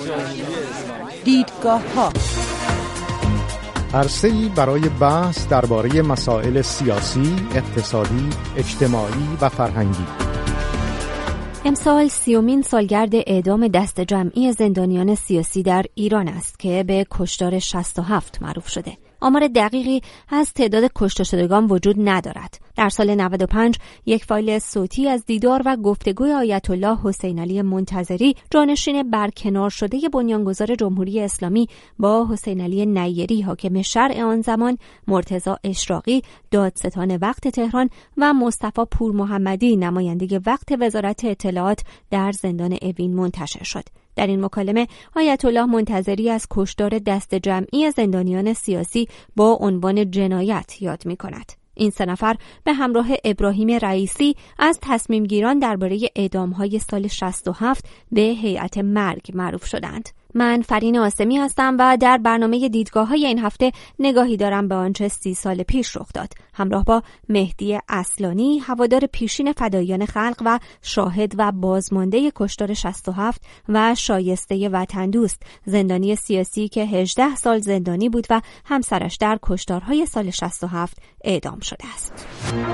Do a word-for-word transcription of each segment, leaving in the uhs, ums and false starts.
دیدگاه‌ها عرصه‌ای برای بحث درباره مسائل سیاسی، اقتصادی، اجتماعی و فرهنگی. امسال سیومین سالگرد اعدام دست جمعی زندانیان سیاسی در ایران است که به کشتار شصت و هفت معروف شده. آمار دقیقی از تعداد کشته شدگان وجود ندارد. در سال نود و پنج یک فایل صوتی از دیدار و گفتگوی آیت الله حسین علی منتظری، جانشین برکنار شده بنیانگذار جمهوری اسلامی، با حسین علی نیری حاکم شرع آن زمان، مرتضی اشراقی دادستان وقت تهران و مصطفی پور محمدی نماینده وقت وزارت اطلاعات در زندان اوین منتشر شد. در این مکالمه آیت الله منتظری از کشتار دست جمعی زندانیان سیاسی با عنوان جنایت یاد می‌کند. این سه نفر به همراه ابراهیم رئیسی از تصمیم گیران درباره اعدام‌های سال شصت و هفت به هیئت مرگ معروف شدند. من فرین آسمی هستم و در برنامه دیدگاه‌های این هفته نگاهی دارم به آنچه سی سال پیش رخ داد، همراه با مهدی اصلانی، هوادار پیشین فداییان خلق و شاهد و بازمانده کشتار شصت و هفت و شایسته وطن دوست، زندانی سیاسی که هجده سال زندانی بود و همسرش در کشتارهای سال شصت و هفت اعدام شده است.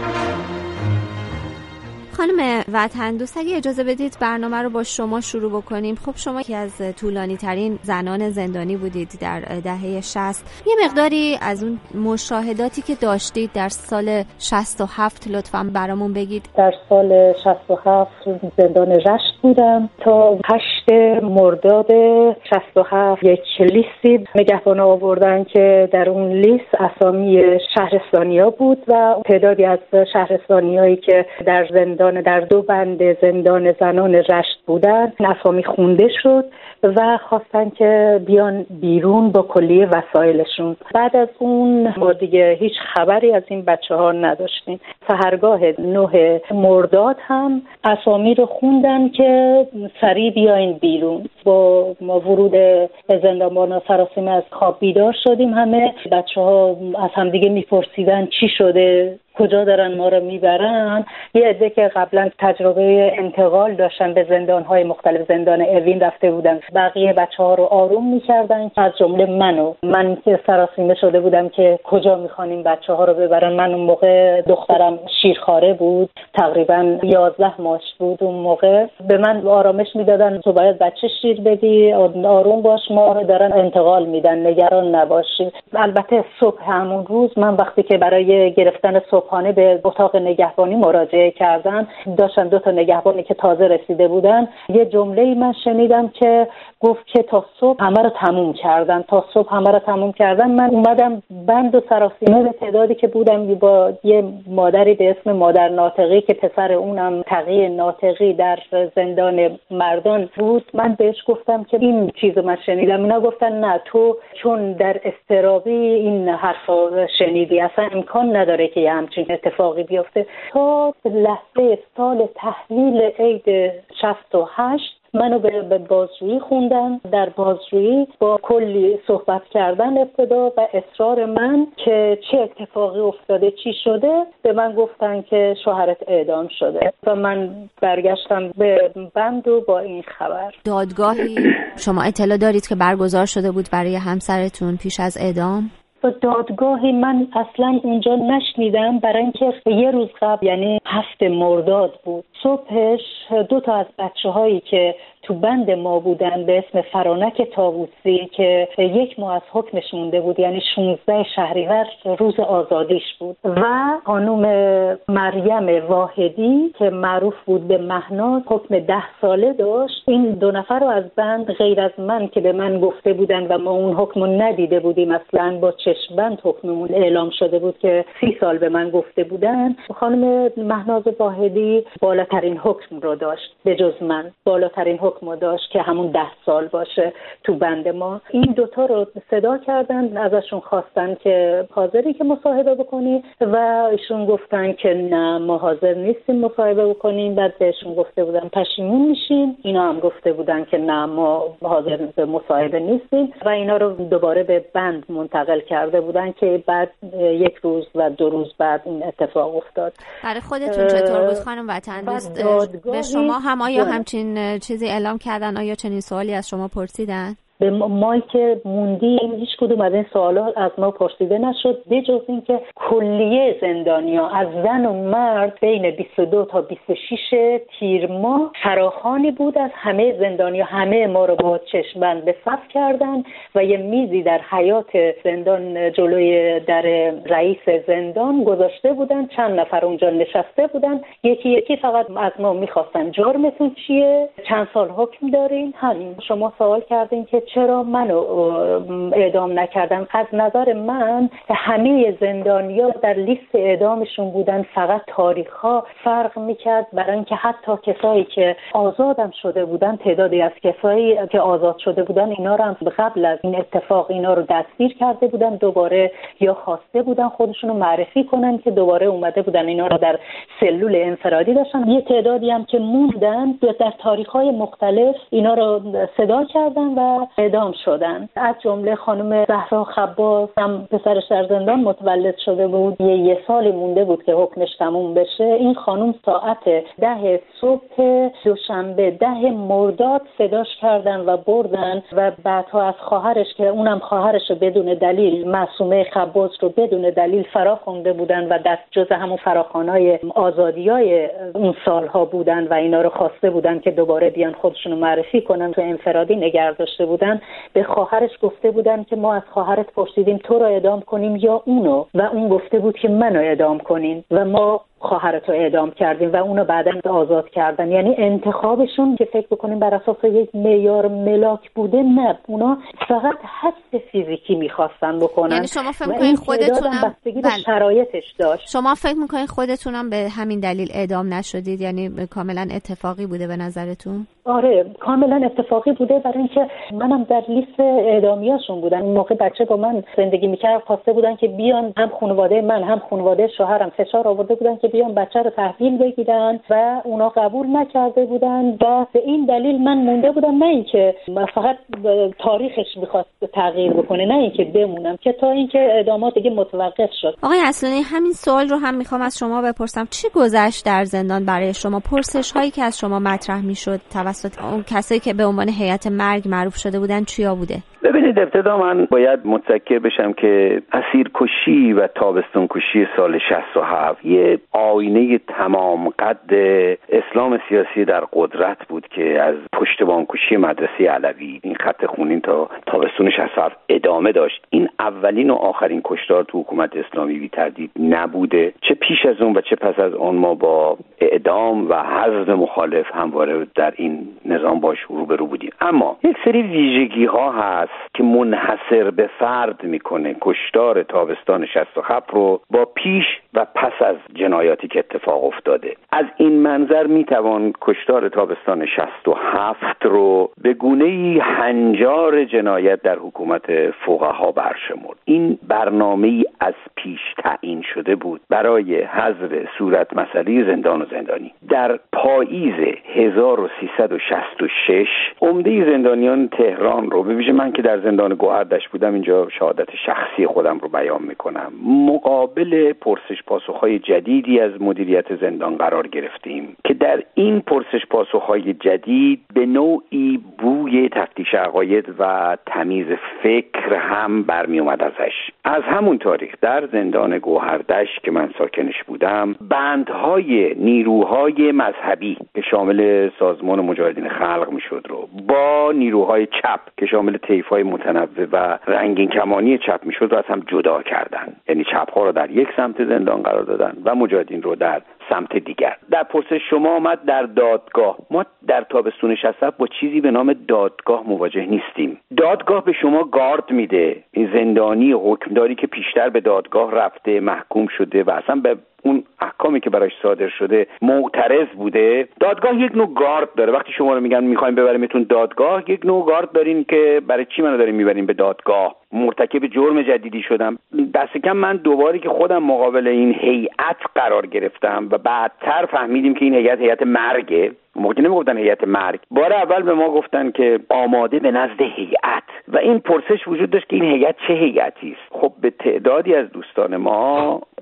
خانم وطن دوست، اگه اجازه بدید برنامه رو با شما شروع بکنیم. خب شما یکی از طولانی ترین زنان زندانی بودید در دهه شصت. یه مقداری از اون مشاهداتی که داشتید در سال شصت و هفت لطفاً برامون بگید. در سال شصت و هفت زندان رشت بودم تا هشت مرداد شصت و هفت. یک لیستی نگهبان آوردن که در اون لیست اسامی شهرستانیا بود و تعدادی از شهرستانیایی که در زندان در دو بند زندان زنان رشت بودن اسامی خونده شد و خواستن که بیان بیرون با کلیه وسایلشون. بعد از اون ما دیگه هیچ خبری از این بچه ها نداشتیم. سحرگاه نه مرداد هم اسامی رو خوندن که سریع بیاین بیرون. با ما ورود زندانبان سراسیمه از خواب بیدار شدیم. همه بچه ها از هم دیگه میپرسیدن چی شده، کجا دارن ما رو میبرن. یه عده که قبلا تجربه انتقال داشتن به زندان‌های مختلف، زندان اوین رفته بودن، بقیه بچه‌ها رو آروم می‌کردن، از جمله منو من که سراسیمه شده بودم که کجا می‌خوانیم بچه‌ها رو ببرن. من اون موقع دخترم شیرخواره بود، تقریبا یازده ماهش بود. اون موقع به من آرامش میدادن تو باید بچه شیر بدی، آروم باش، ما رو دارن انتقال میدن، نگران نباشی. البته صبح همون روز من وقتی که برای گرفتن صبحانه به اتاق نگهبانی مراجعه کردن، داشتن دو تا نگهبانی که تازه رسیده بودن، یه جمله‌ای من شنیدم که گفت که تا صبح همه رو تموم کردن، تا صبح همه رو تموم کردن. من اومدم بند و سراسیمه به تعدادی که بودم با یه مادری به اسم مادر ناطقی که پسر اونم تقی ناطقی در زندان مردان بود، من بهش گفتم که این چیزو من شنیدم. اینا گفتن نه، تو چون در اضطرابی این حرفا شنیدی، اصلا امکان نداره که یه همچین اتفاقی بیفته. تا لحظه سال تحویل عید شصت و هشت منو به بازجویی خوندن. در بازجویی با کلی صحبت کردن ابتدا و اصرار من که چه اتفاقی افتاده، چی شده، به من گفتن که شوهرت اعدام شده و من برگشتم به بند و با این خبر. دادگاهی شما اطلاع دارید که برگزار شده بود برای همسرتون پیش از اعدام؟ با دادگاهی من اصلا اونجا نشنیدم، برای اینکه یه روز قبل، یعنی هفت مرداد بود، صبحش دو تا از بچه هایی که تو بند ما بودن به اسم فرانک طاووسی که یک ماه از حکمش مونده بود، یعنی شانزده شهریور روز آزادیش بود، و خانم مریم واحدی که معروف بود به مهناز حکم ده ساله داشت. این دو نفر رو از بند، غیر از من که به من گفته بودن و ما اون حکم رو ندیده بودیم، اصلا با چشم بند حکممون اعلام شده بود که سی سال به من گفته بودن، خانم مهناز واحدی بالاترین حکم رو داشت، به جز من بالاترین حکم داشت که همون ده سال باشه تو بند ما. این دوتا رو صدا کردن، ازشون خواستن که حاضری که مصاحبه بکنی و ایشون گفتن که نه، ما حاضر نیستیم مصاحبه بکنیم. بعد بهشون گفته بودن پشیمون میشین، اینا هم گفته بودن که نه، ما حاضر به مصاحبه نیستیم و اینا رو دوباره به بند منتقل کرده بودن که بعد یک روز و دو روز بعد این اتفاق افتاد. برای خودتون حالتون چطور بود خانم وطن دوست؟ به شما هم آیا همچین چیزی اعلام کردن؟ آیا چنین سوالی از شما پرسیدن؟ به ما که موندیم هیچ کدوم از این سوالا از ما پرسیده نشد، به جز این که کلیه زندانیا از زن و مرد بین بیست و دو تا بیست و شش تیر ماه فراخوانی بود از همه زندانیا. همه ما رو با چشم‌بند به صف کردن و یه میزی در حیاط زندان جلوی در رئیس زندان گذاشته بودن. چند نفر اونجا نشسته بودن، یکی یکی فقط از ما میخواستن جرمتون چیه، چند سال حکم دارین. همین. شما سوال کردین که چرا منو اعدام نکردن. از نظر من همه زندانیا در لیست اعدامشون بودن، فقط تاریخ‌ها فرق میکرد، برای اینکه حتی کسایی که آزادم شده بودن، تعدادی از کسایی که آزاد شده بودن اینا رو هم قبل از این اتفاق اینا رو دستگیر کرده بودن، دوباره یا خواسته بودن خودشونو معرفی کنن که دوباره اومده بودن اینا رو در سلول انفرادی داشتن. یه تعدادی هم که موندن در تاریخ‌های مختلف اینا رو صدا کردن و اعدام شدن. از جمله خانم زهرا خباس هم پسرش در زندان متولد شده بود، یه, یه سالی مونده بود که حکمش تموم بشه. این خانم ساعت ده صبح دوشنبه ده مرداد صداش کردن و بردن و بعدها از خواهرش که اونم خواهرش رو بدون دلیل، معصومه خباس رو بدون دلیل فرا خونده بودن و دست جز همون فراخوانای آزادیای اون سالها بودن و اینا رو خواسته بودن که دوباره بیان خودشونو معرفی کنن، تو انفرادی نگه داشته بودن. به خواهرش گفته بودن که ما از خواهرت پرسیدیم تو رو اعدام کنیم یا اونو، و اون گفته بود که منو اعدام کنین و ما خواهرتو اعدام کردیم و اونو بعداً آزاد کردن. یعنی انتخابشون که فکر بکنیم بر اساس یک معیار ملاک بوده، نه، اونا فقط حس فیزیکی میخواستن بکنن. یعنی شما فکر می‌کنین خودتونم بستگی به شرایطش داشت. شما فکر می‌کنین خودتونم به همین دلیل اعدام نشدید؟ یعنی کاملا اتفاقی بوده به نظرتون؟ آره کاملا اتفاقی بوده، برای اینکه منم در لیست اعدامیاشون بودم. اون موقع بچه با من زندگی می‌کرد، خواسته بودن که بیان، هم خانواده من هم خانواده شوهرم فشار آورده بودن که بیان بچه رو تحویل بگیرن و اونا قبول نکرده بودن و به این دلیل من مونده بودم. نه اینکه فقط تاریخش می‌خواست تغییر بکنه، نه اینکه بمونم، که تا اینکه اعدامات دیگه متوقف شد. آقای اصلانی همین سوال رو هم می‌خوام از شما بپرسم، چی گذشت در زندان برای شما؟ پرسش‌هایی که از شما مطرح می‌شد توسط اون کسایی که به عنوان هیئت مرگ معروف شده بودن چیا بوده؟ ببینید، ابتدا من باید متذکر بشم که اسیرکشی و تابستون کشی سال شصت و هفت یه آینه تمام قد اسلام سیاسی در قدرت بود که از پشتبان کشی مدرسه علوی، این خط خونین تا تابستون شصت و هفت ادامه داشت. این اولین و آخرین کشتار تو حکومت اسلامی بی تردید نبوده. چه پیش از اون و چه پس از اون ما با اعدام و حذف مخالف همواره در این نظام باش روبرو بودیم. اما یک سری ویژگی ها هست که منحصر به فرد میکنه کشتار تابستان شصت و هفت رو با پیش و پس از جنایاتی که اتفاق افتاده. از این منظر میتوان کشتار تابستان شصت و هفت رو به گونه‌ای هنجار جنایت در حکومت فقها برشمرد. این برنامه‌ای از پیش تعیین شده بود برای حذف صورت مسئله زندان و زندانی. در پاییز هزار و سیصد و شصت و شش عمده زندانیان تهران رو، به ویژه من که در زندان گوهردشت بودم، اینجا شهادت شخصی خودم رو بیان میکنم، مقابل پرسش پاسخ‌های جدیدی از مدیریت زندان قرار گرفتیم که در این پرسش پاسخ‌های جدید به نوعی بوی تفتیش عقاید و تمیز فکر هم برمی اومد ازش. از همون تاریخ در زندان گوهردشت که من ساکنش بودم، بندهای نیروهای مذهبی که شامل سازمان مجاهدین خلق میشد رو با نیروهای چپ که شامل طیف‌های متنوع و رنگین کمانی چپ میشد رو از هم جدا کردن. یعنی چپ‌ها رو در یک سمت زندان قرار دادن و مجاهدین رو در سمت دیگر. در پرسش شما آمد در دادگاه. ما در تابستون شصت و هفت با چیزی به نام دادگاه مواجه نیستیم. دادگاه به شما گارد میده. این زندانی حکمداری که پیشتر به دادگاه رفته، محکوم شده و اصلا به اون احکامی که براش صادر شده معترض بوده، دادگاه یک نوع گارد داره. وقتی شما رو میگن میخوایم ببریمتون دادگاه، یک نوع گارد دارین که برای چی منو دارین میبرین به دادگاه؟ مرتکب جرم جدیدی شدم. دست کم من دوباره که خودم مقابل این هیئت قرار گرفتم و بعدتر فهمیدیم که این هیئت هیئت مرگه. موقعی نمیگفتن هیئت مرگ، بار اول به ما گفتن که آماده به نزد هیئت و این پرسش وجود داشت که این هیئت چه هیئتی است. خب به تعدادی از دوستان ما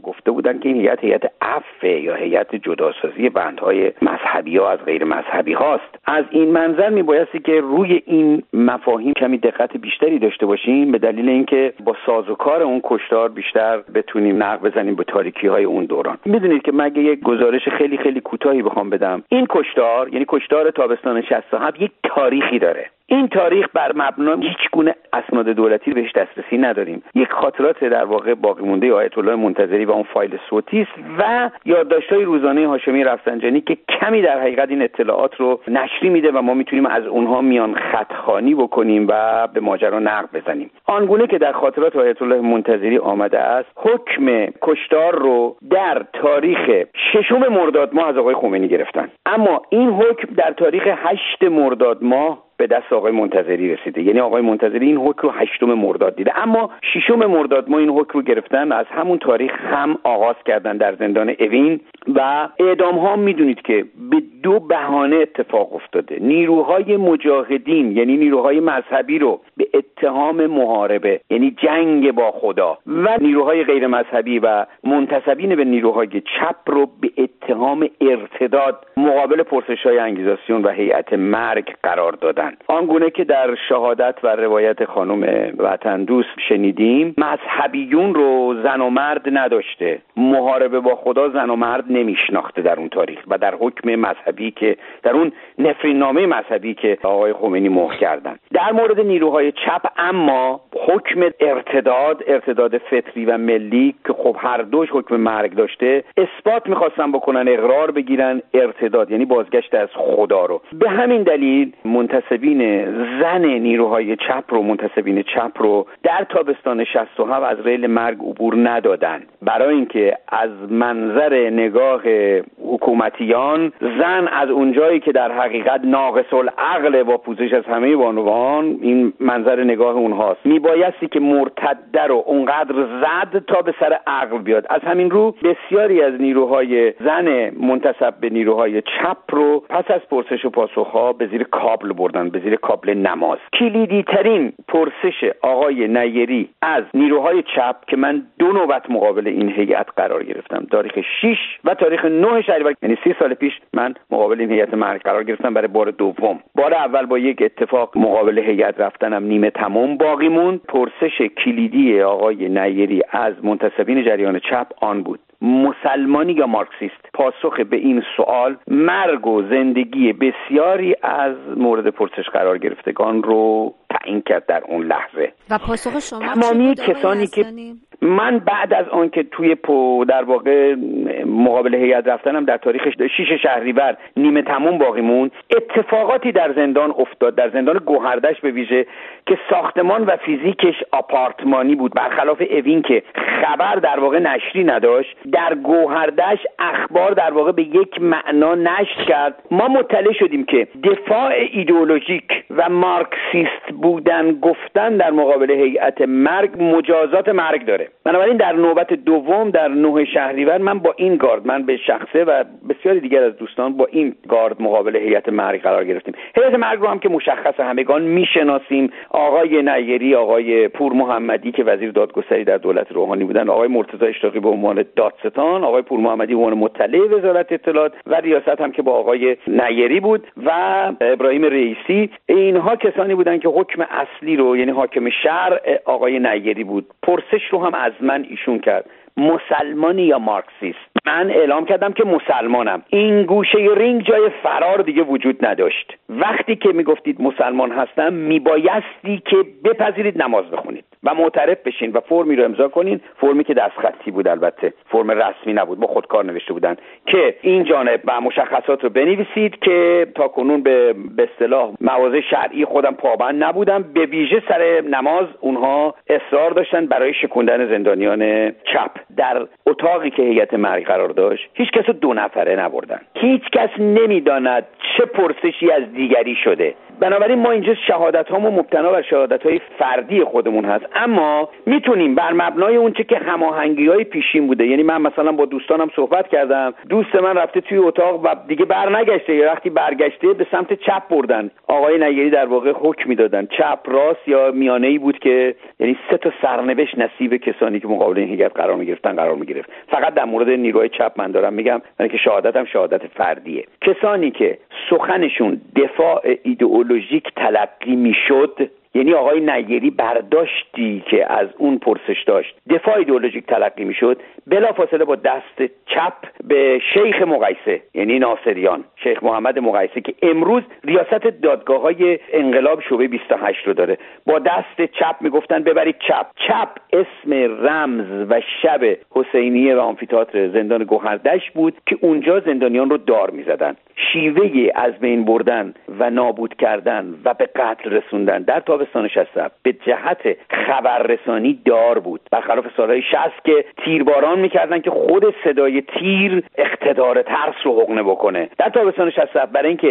گفته بودن که این هیئت هیئت عفو یا هیئت جداسازی بندهای مذهبی ها از غیر مذهبی هاست. از این منظر میبایستی که روی این مفاهیم کمی دقت بیشتری داشته باشیم، به دلیل اینکه با سازوکار اون کشتار بیشتر بتونیم نقب بزنیم به تاریکی های اون دوران. میدونید که مگه یک گزارش خیلی خیلی کوتاهی بخوام بدم، این کشتار یعنی کشتار تابستان شصت و هفت یک تاریخی داره. این تاریخ بر مبنای هیچ گونه اسناد دولتی بهش دسترسی نداریم. یک خاطرات در واقع باقی مونده آیت الله منتظری و اون فایل صوتی است و یادداشت‌های روزانه هاشمی رفسنجانی که کمی در حقیقت این اطلاعات رو نشری میده و ما میتونیم از اونها میان خط‌خوانی بکنیم و به ماجرا نقب بزنیم. آنگونه که در خاطرات آیت الله منتظری آمده است، حکم کشتار رو در تاریخ ششم مرداد ماه از آقای خمینی گرفتن، اما این حکم در تاریخ هشتم مرداد ماه به دست آقای منتظری رسیده. یعنی آقای منتظری این حکم رو هشتم مرداد دیده، اما ششم مرداد ما این حکم رو گرفتن، از همون تاریخ هم آغاز کردن در زندان اوین و اعدام ها میدونید که به دو بهانه اتفاق افتاده. نیروهای مجاهدین یعنی نیروهای مذهبی رو به اتهام محاربه یعنی جنگ با خدا و نیروهای غیر مذهبی و منتسبین به نیروهای چپ رو به اتهام ارتداد مقابل پرسش‌های انگیزاسیون و هیئت مرگ قرار دادن. آنگونه که در شهادت و روایت خانم وطن دوست شنیدیم، مذهبیون رو زن و مرد نداشته، محاربه با خدا زن و مرد نمیشناخته در اون تاریخ و در حکم مذهبی که در اون نفرین نامه مذهبی که آقای خمینی مهر کردن. در مورد نیروهای چپ اما حکم ارتداد ارتداد فطری و ملی که خب هر دوش حکم مرگ داشته، اثبات میخواستن بکنن، اقرار بگیرن ارتداد یعنی بازگشت از خدا رو. به همین دلیل منتسبین زن نیروهای چپ رو منتسبین چپ رو در تابستان شصت و هفت از ریل مرگ عبور ندادن، برای اینکه از منظر نگاه حکومتیان زن از اونجایی که در حقیقت ناقص العقل با پوزش از همه بانوان، این منظر نگاه اونهاست، میبایستی که مرتده رو اونقدر زد تا به سر عقل بیاد. از همین رو بسیاری از نیروهای زن منتسب به نیروهای چپ رو پس از پرسش و پاسخها به زیر کابل بردن، به زیر کابل نماز. کلیدی ترین پرسش آقای نیری از نیروهای چپ که من دو نوبت مقابل این هیئت قرار گرفتم، تاریخ شش و تاریخ نه شهریور، یعنی سی سال پیش من مقابل این هیئت مرگ قرار گرفتم برای بار دوم. بار اول با یک اتفاق مقابل هیئت رفتنم نیمه تمام باقی موند. پرسش کلیدی آقای نیری از منتسبین جریان چپ آن بود: مسلمانی یا مارکسیست؟ پاسخ به این سوال مرگ و زندگی بسیاری از مورد پرسش قرار گرفتگان رو تعیین کرد در اون لحظه. و پاسخ شما تمامی کسانی که من بعد از آن که توی پو در واقع مقابل هیئت رفتنم در تاریخ شش شهریور نیمه تموم باقی مون، اتفاقاتی در زندان افتاد، در زندان گوهردش به ویژه، که ساختمان و فیزیکش آپارتمانی بود، برخلاف اوین که خبر در واقع نشری نداشت. در گوهردش اخبار در واقع به یک معنا نشر کرد. ما مطلع شدیم که دفاع ایدئولوژیک و مارکسیست بودن گفتن در مقابل هیئت مرگ مجازات مرگ داره. بنابراین در نوبت دوم در نه شهریور من با این گارد، من به شخصه و بسیاری دیگر از دوستان با این گارد مقابل هیئت مرگ قرار گرفتیم. هیئت مرگ رو هم که مشخص همگان میشناسیم، آقای نیری، آقای پور محمدی که وزیر دادگستری در دولت روحانی بودن، آقای مرتضی اشتاقی به عنوان دادستان، آقای پور محمدی به عنوان مطلع وزارت اطلاعات و ریاست هم که با آقای نیری بود و ابراهیم رئیسی. اینها کسانی بودند که حکم اصلی رو، یعنی حاکم شرع آقای نیری بود، پرسش رو هم از من ایشون کرد: مسلمانی یا مارکسیست؟ من اعلام کردم که مسلمانم. این گوشه رینگ جای فرار دیگه وجود نداشت. وقتی که میگفتید مسلمان هستم، میبایستی که بپذیرید نماز بخونید و معترف بشین و فرمی رو امضا کنین، فرمی که دستخطی بود، البته فرم رسمی نبود، با خودکار نوشته بودن، که این جانب و مشخصات رو بنویسید که تا کنون به به اصطلاح مواضع شرعی خودم پابند نبودم. به ویژه سر نماز اونها اصرار داشتن برای شکوندن زندانیان چپ. در اتاقی که هیئت مرگ قرار داشت هیچ کس رو دو نفره نبردن. هیچ کس نمیداند چه پرسشی از دیگری شده. بنابراین ما اینجا شهادت هامون مبتنا بر شهادت های فردی خودمون هست، اما میتونیم بر مبنای اون چه که هماهنگی های پیشین بوده، یعنی من مثلا با دوستانم صحبت کردم، دوست من رفته توی اتاق و دیگه برنگشته، یا وقتی برگشته به سمت چپ بردن. آقای نیری در واقع حکم میدادن چپ، راست یا میانه‌ای بود که یعنی سه تا سرنوشت نصیب کسانی که مقابل این هیئت قرار میگرفتن قرار میگرفت. نگرفت. فقط در مورد نیروهای چپ من دارم میگم، من که شهادتم شهادت فردیه. کسانی که سخنشون دفاع ایدئولوژیک تلقی میشد، یعنی آقای نیری برداشتی که از اون پرسش داشت دفاع ایدئولوژیک تلقی میشد، بلافاصله با دست چپ به شیخ مقایسه، یعنی ناصریان، شیخ محمد مقایسه که امروز ریاست دادگاه‌های انقلاب شعبه بیست و هشت رو داره، با دست چپ میگفتن ببرید چپ. چپ اسم رمز و شب حسینیه و آمفی‌تئاتر زندان گوهردشت بود که اونجا زندانیان رو دار میزدن. شیوه از بین بردن و نابود کردن و به قتل رسوندن در تابستان شصت به جهت خبررسانی دار بود، برخلاف سالهای شصت که تیرباران میکردن که خود صدای تیر اقتدار ترس رو حقنه بکنه. در تابستان شصت برای اینکه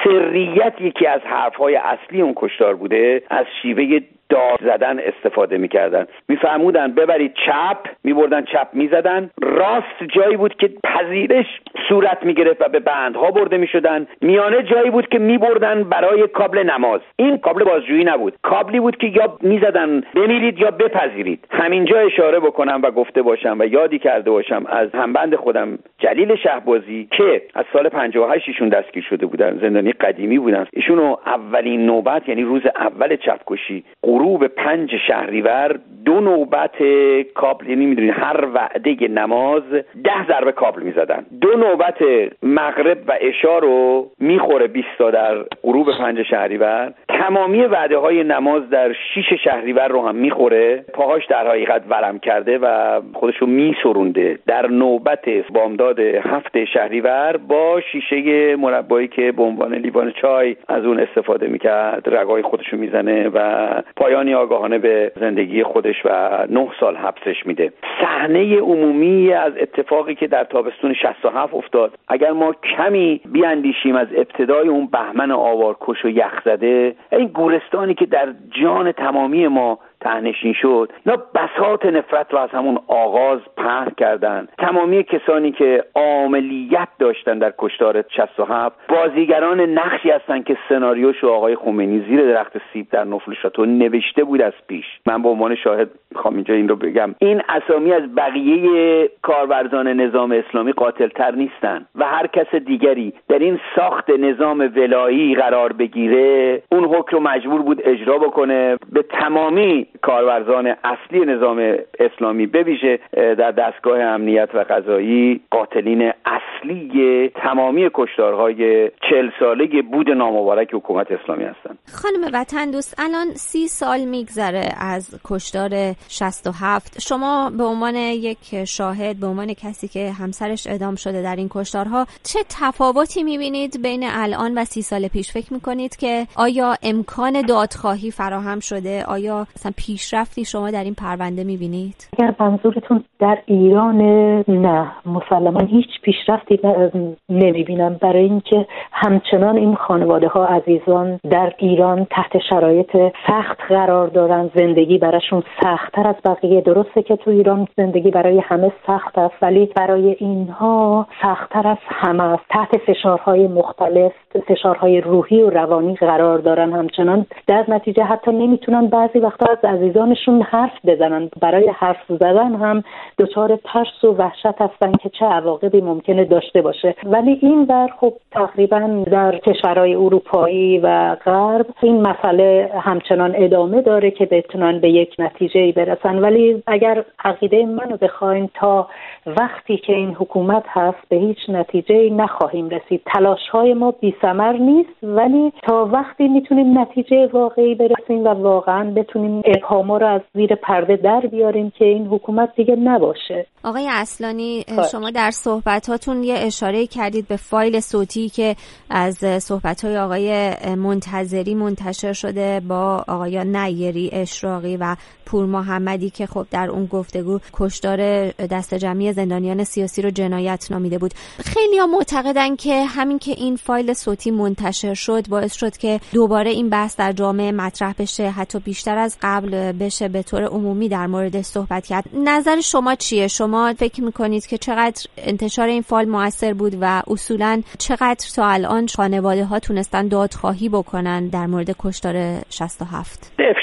سریت یکی از حرفهای اصلی اون کشتار بوده، از شیوه دار زدن استفاده میکردن. میفرمودن ببرید چپ، میبردن چپ میزدن. راست جایی بود که پذیرش صورت میگرفت و به بندها برده میشدن. میانه جایی بود که میبردن برای کابل نماز. این کابل بازجویی نبود، کابلی بود که یا میزدن بمیرید یا بپذیرید. همینجا اشاره بکنم و گفته باشم و یادی کرده باشم از همبند خودم جلیل شهبازی که از سال پنجاه و هشت ایشون دستگیر شده بودن، زندانی قدیمی بودن. ایشونو اولین نوبت، یعنی روز اول چپکشی، غروب پنج شهریور، دو نوبت کابل، یعنی میدونید هر وعده نماز ده ضربه کابل میزدن. دو نوبت مغرب و عشا رو میخوره بیست تا در غروب پنج شهریور. تمامی وعده های نماز در شش شهریور رو هم میخوره. پاهاش در حقیقت ورم کرده و خودشو میسرونده. در نوبت بامداد هفت شهریور با شیشه مربایی که به عنوان لیوان چای از اون استفاده میکرد، رگای خودشو میزنه و پایانی آگاهانه به زندگی خودش و نه سال حبسش میده. صحنه عمومی از اتفاقی که در تابستون شصت و هفت افتاد، اگر ما کمی بیاندیشیم از ابتدای اون بهمن آوارکش و یخزده، این گورستانی که در جان تمامی ما تهنشین شد، اینا بساط نفرت رو از همون آغاز پهن کردن. تمامی کسانی که عاملیت داشتن در کشتار شصت و هفت بازیگران نقشی هستن که سناریوشو آقای خمینی زیر درخت سیب در نفل شاتو نوشته بود از پیش. من به عنوان شاهد میخوام اینجا این رو بگم، این اسامی از بقیه کارورزان نظام اسلامی قاتل‌تر نیستن و هر کس دیگری در این ساخت نظام ولایی قرار بگیره، اون حکم رو مجبور بود اجرا بکنه. به تمامی کارورزان اصلی نظام اسلامی بویژه در دستگاه امنیت و قضایی قاتلین اصلی تمامی کشتارهای چهل ساله بود نامبارک حکومت اسلامی هستند. خانم وطن دوست، الان سی سال میگذره از کشتار شصت و هفت. شما به عنوان یک شاهد، به عنوان کسی که همسرش اعدام شده در این کشتارها، چه تفاوتی میبینید بین الان و سی سال پیش؟ فکر میکنید که آیا امکان دادخواهی فراهم شده؟ آیا مثلا پیشرفتی شما در این پرونده میبینید؟ اگر منظورتون در ایران، نه مسلما هیچ پیشرفتی نمیبینم، برای اینکه همچنان این خانواده ها عزیزان در ایران تحت شرایط سخت قرار دارن. زندگی براشون سخت‌تر از بقیه. درسته که تو ایران زندگی برای همه سخت است، ولی برای اینها سخت‌تر از همه است. تحت فشارهای مختلف، فشارهای روحی و روانی قرار دارن همچنان. در نتیجه حتی نمیتونن بعضی وقتا از عزیزانشون حرف بزنن. برای حرف زدن هم دچار ترس و وحشت هستن که چه عواقبی ممکنه داشته باشه. ولی این بر خب تقریبا در کشورهای اروپایی و غرب این مسئله همچنان ادامه داره که بتونن به یک نتیجه‌ای برسن. ولی اگر عقیده منو بخواین، تا وقتی که این حکومت هست به هیچ نتیجه‌ای نخواهیم رسید. تلاش‌های ما بی‌ثمر نیست، ولی تا وقتی میتونیم نتیجه واقعی برسیم و واقعا بتونیم ابهام‌ها رو از زیر پرده در بیاریم که این حکومت دیگه نباشه. آقای اصلانی، شما در صحبتاتون یه اشاره کردید به فایل صوتی که از صحبت‌های آقای منتظری منتشر شده با آقایان نیری، اشراقی و پور محمدی که خب در اون گفتگو کشتار دسته جمعی زندانیان سیاسی رو جنایت نامیده بود. خیلی‌ها معتقدن که همین که این فایل صوتی منتشر شد باعث شد که دوباره این بحث در جامعه مطرح بشه، حتی بیشتر از قبل بشه به طور عمومی در موردش صحبت کرد. نظر شما چیه؟ شما فکر میکنید که چقدر انتشار این فایل موثر بود و اصولاً چقدر تا الان خانواده ها تونستن دادخواهی بکنن در مورد کشتار شصت و هفت؟ افشای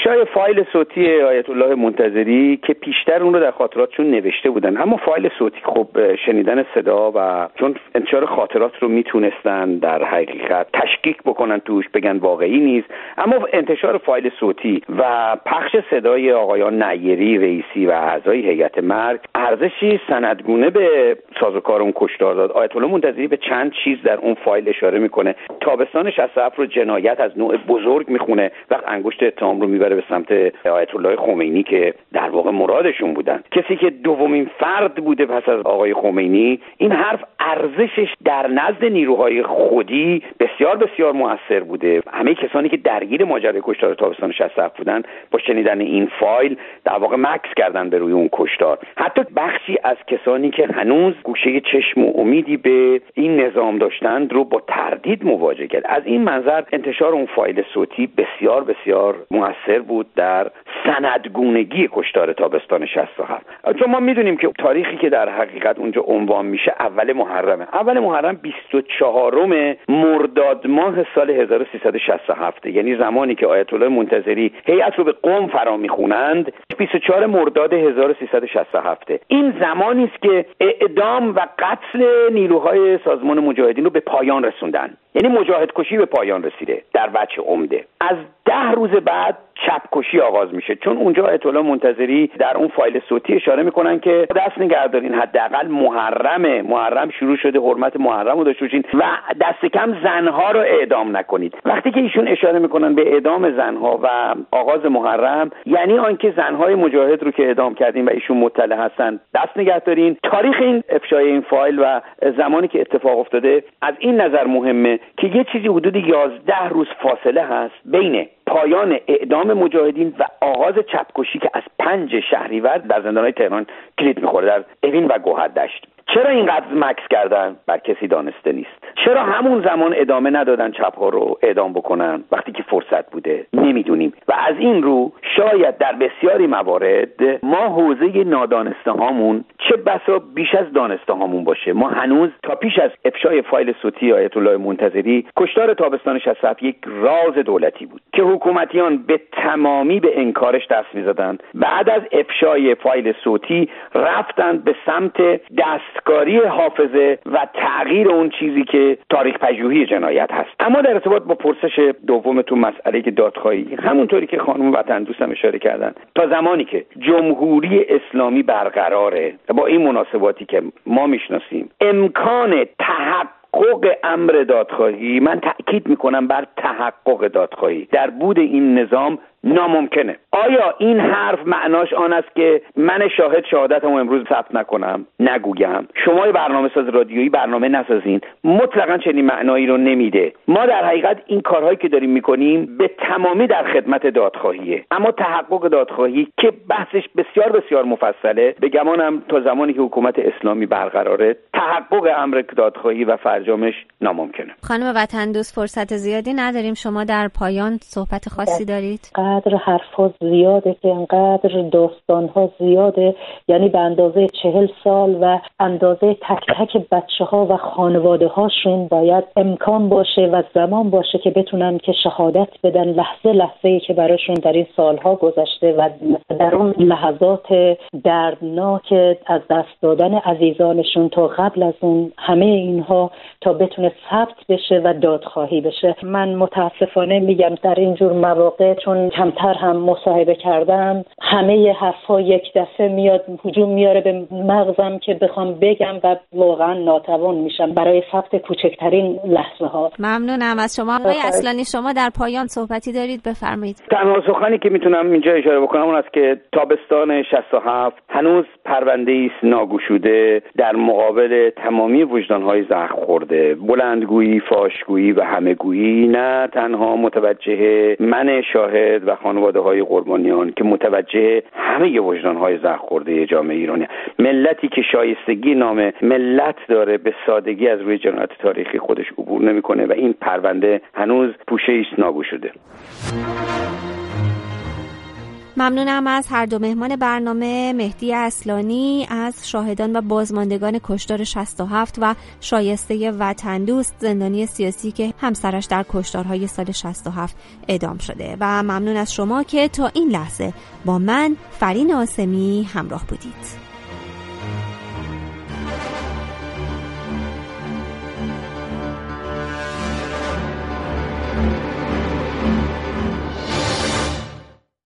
افشای فایل صوتی آیت الله منتظری که پیشتر اون رو در خاطراتشون نوشته بودن، اما فایل صوتی خب شنیدن صدا و چون انتشار خاطرات رو میتونستن در حقیقت تشکیک بکنن توش، بگن واقعی نیست، اما انتشار فایل صوتی و پخش صدای آقایان نیری، رئیسی و اعضای هیئت مرگ ارزشی سندگونه به سازوکار اون کشتار داد. آیت الله منتظری به چند چیز در اون فایل اشاره میکنه. تابستان شصت و هفت رو جنایت از نوع بزرگ میخونه، وقت انگشت اتهام رو میبره به سمت آیت الله خمینی که در واقع مرادشون بودن، کسی که دومین فرد بوده پس از آقای خمینی. این حرف ارزشش در نزد نیروهای خودی بسیار بسیار موثر بوده. همه کسانی که درگیر ماجرای کشتار تابستان شصت و هفت بودن با شنیدن این فایل در واقع مکث کردن به روی اون کشتار. حتی بخشی از کسانی که هنوز گوشه چشم و امیدی به این نظام داشتند رو با تردید مواجه کرد. از این منظر انتشار اون فایل صوتی بسیار بسیار موثر بود در سندگونگی کشتار تابستان شصت و هفت. چون ما میدونیم که تاریخی که در حقیقت اونجا عنوان میشه اول محرمه. اول محرم بیست و چهارم مرداد ماه سال هزار و سیصد و شصت و هفت، یعنی زمانی که آیت الله منتظری هیئت رو به قم فرا میخونند، بیست و چهارم مرداد هزار و سیصد و شصت و هفت. این زمانی است که اعدام و قتل نیروهای سازمان مجاهدین رو به پایان رسوندن، یعنی مجاهد کشی به پایان رسیده در وجه عمده. از ده روز بعد چپ کشی آغاز میشه، چون اونجا آیت الله منتظری در اون فایل صوتی اشاره میکنن که دست نگهدارین، حداقل محرمه محرم شروع شده، حرمت محرم رو داشته باشین و دست کم زنها رو اعدام نکنید. وقتی که ایشون اشاره میکنن به اعدام زنها و آغاز محرم، یعنی آنکه زنهای مجاهد رو که اعدام کردین و ایشون مطلع هستن دست نگهدارین. تاریخ این افشای این فایل و زمانی که اتفاق افتاده از این نظر مهمه که یه چیزی حدود یازده روز فاصله هست بین پایان اعدام مجاهدین و آغاز چپکشی که از پنج شهریور در زندانهای تهران کلید میخوره، در اوین و گوهردشت. چرا اینقدر مکث کردن بر کسی دانسته نیست. چرا همون زمان ادامه ندادن چپ‌ها رو اعدام بکنن وقتی که فرصت بوده، نمیدونیم. و از این رو شاید در بسیاری موارد ما حوزه نادانسته هامون چه بسا بیش از دانسته هامون باشه. ما هنوز تا پیش از افشای فایل صوتی آیت الله منتظری کشتار تابستان شصت و هفت یک راز دولتی بود که حکومتیان به تمامی به انکارش دست می‌زدند. بعد از افشای فایل صوتی رفتند به سمت دستکاری حافظه و تغییر اون چیزی که تاریخ پژوهی جنایت هست. اما در ارتباط با پرسش دوم تو مسئله که دادخواهی، همونطوری که خانم وطن دوستم اشاره کردن، تا زمانی که جمهوری اسلامی برقراره با این مناسباتی که ما میشناسیم، امکان تحقق حقوق امر دادخواهی، من تأکید میکنم بر تحقق دادخواهی در بود این نظام ناممکنه. آیا این حرف معناش آن است که من شاهد شهادتمو امروز ثبت نکنم، نگویم، شما برنامه ساز رادیویی برنامه نسازین؟ مطلقاً چنین معنایی رو نمیده. ما در حقیقت این کارهایی که داریم میکنیم به تمامی در خدمت دادخواهیه، اما تحقق دادخواهی که بحثش بسیار بسیار مفصله، به گمانم تا زمانی که حکومت اسلامی برقراره تحقق امر دادخواهی و فرجامش ناممکنه. خانم وطن دوست فرصت زیادی نداریم، شما در پایان صحبت خاصی دارید؟ قدر حرفا زیاده که انقدر داستانها زیاده، یعنی به اندازه چهل سال و اندازه تک تک بچه ها و خانواده هاشون باید امکان باشه و زمان باشه که بتونن که شهادت بدن لحظه لحظه‌ای که براشون در این سالها گذشته و در اون لحظات دردناک از دست دادن عزیزانشون تا قبل از اون، همه اینها تا بتونه ثبت بشه و دادخواهی بشه. من متاسفانه میگم در اینجور مواقع چون کمتر هم مصاحبه کردم، همه حرفا یک دفعه میاد هجوم میاره به مغزم که بخوام بگم و واقعا ناتوان میشم برای ثبت کوچکترین لحظه ها. ممنونم از شما. آقای اصلانی، شما در پایان صحبتی دارید؟ بفرمایید. تنها سخنی که میتونم اینجا اشاره بکنم اون است که تابستان شصت و هفت هنوز پرونده‌ای است ناگشوده در مقابل تمامی وجدان‌های زخم خورده. بلندگویی، فاشگویی و همه‌گویی نه تنها متوجه من شاهد و خانواده‌های قربانیان که متوجه همه وجدان‌های زخم خورده جامعه ایرانی، ملتی که شایستگی نام ملت داره به سادگی از روی جنایت تاریخی خودش عبور نمی‌کنه و این پرونده هنوز پوشه‌ای است ناگشوده. ممنونم از هر دو مهمان برنامه، مهدی اصلانی از شاهدان و بازماندگان کشتار شصت و هفت و شایسته وطن دوست، زندانی سیاسی که همسرش در کشتارهای سال شصت و هفت اعدام شده، و ممنون از شما که تا این لحظه با من فرین آسمی همراه بودید.